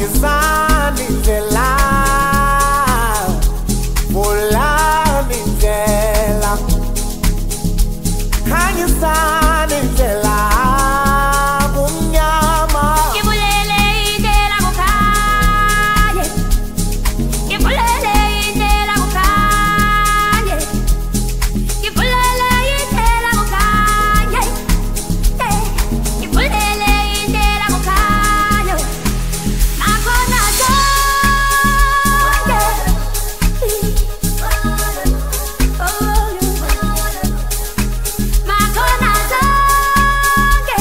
Hangizani ndlela Volani ndlela Hangizani ndlela Kumnyama Kibulele indlela kukhanye Kibulele indlela kukhanye Kibulele indlela kukhanye Kibulele indlela kukhanye Nakhona zonke Nakhona zonke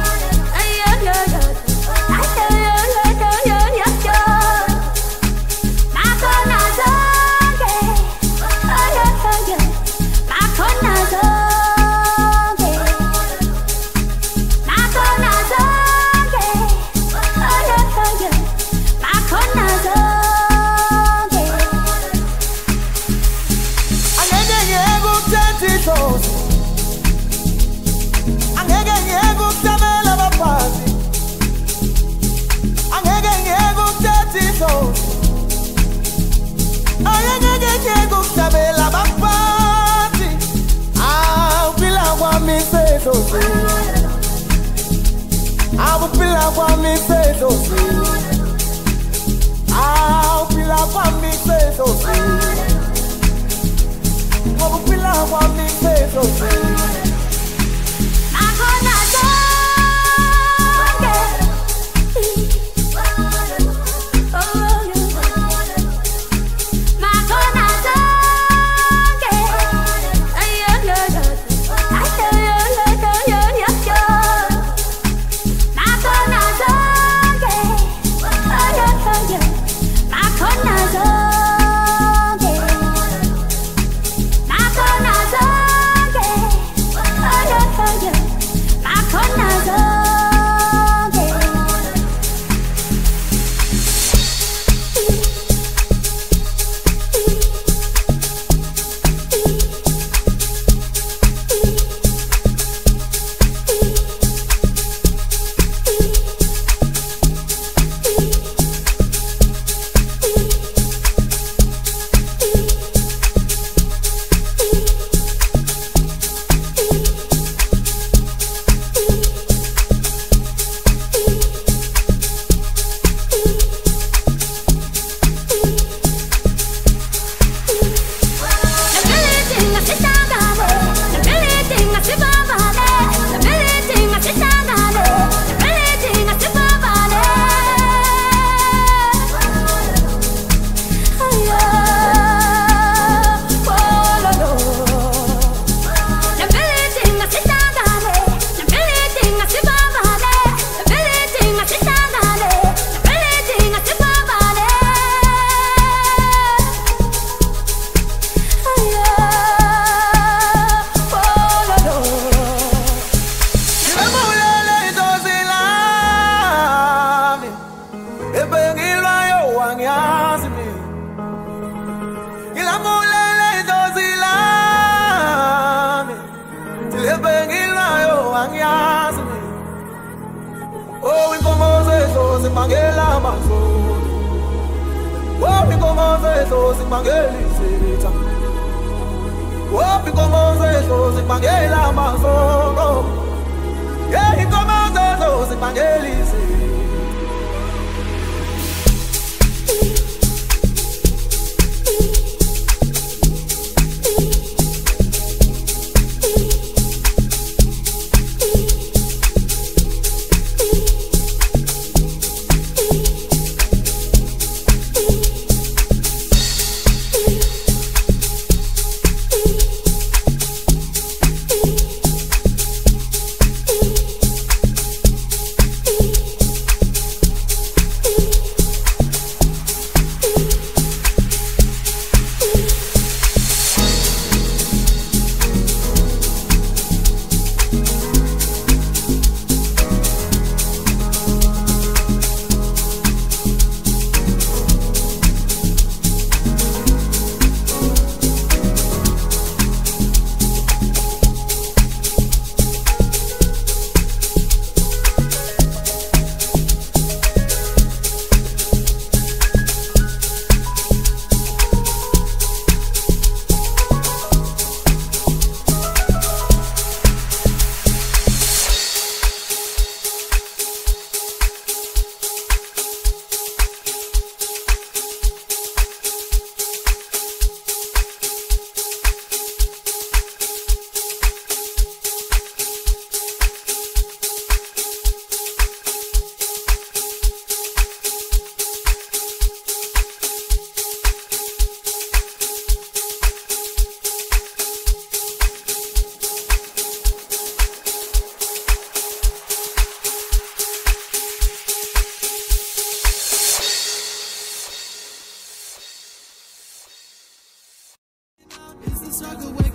Angeke ngiyekuthatha idlozi Angeke ngiyekukutabela abaphansi Angeke ngiyekuthatha idlozi Angeke ngiyekukutabela abaphansi Awuphila kwami sedlozini Awuphila kwami sedlozini Awuphila kwami sedlozini Awuphila kwami sedlozini Nakhona zonke Nakhona zonke Nakhona zonke Nakhona zonke Nakhona zonke Nakhona zonke Ngilambulele idlozi lami Ebengilwayo angiyazi mina Ngilambulele idlozi lami Ebengilwayo angiyazi mina Oh inkomo zethu zimangela amazulu Oh inkomo zethu zimangela izitha Oh inkomo zethu zimangela amazulu Yeah, inkomo zethu zimangela izitha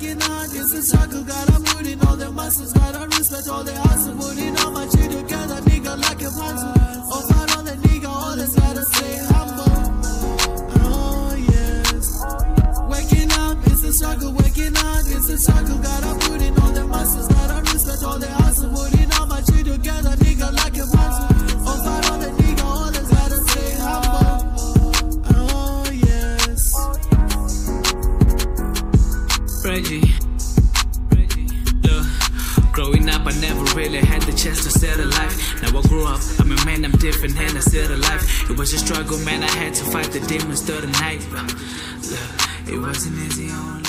working hard, it's a struggle. Gotta put in all the muscles, gotta respect all the hustle. Putting all my shit together, nigga, like a puzzle. Oh, fight on the nigga, always gotta stay humble. Oh, yes. Waking up, it's a struggle. Waking hard, it's a struggle. Gotta put in all the muscles, gotta respect all the hustle. Putting all my shit together, nigga, like a puzzle. Oh, fight on the nigga, always gotta stay humble. Oh, yes. Reggie, look, growing up I never really had the chance to settle life. Now I grew up, I'm a man, I'm different and I settle life. It was a struggle, man, I had to fight the demons through the night. Look, it wasn't easy on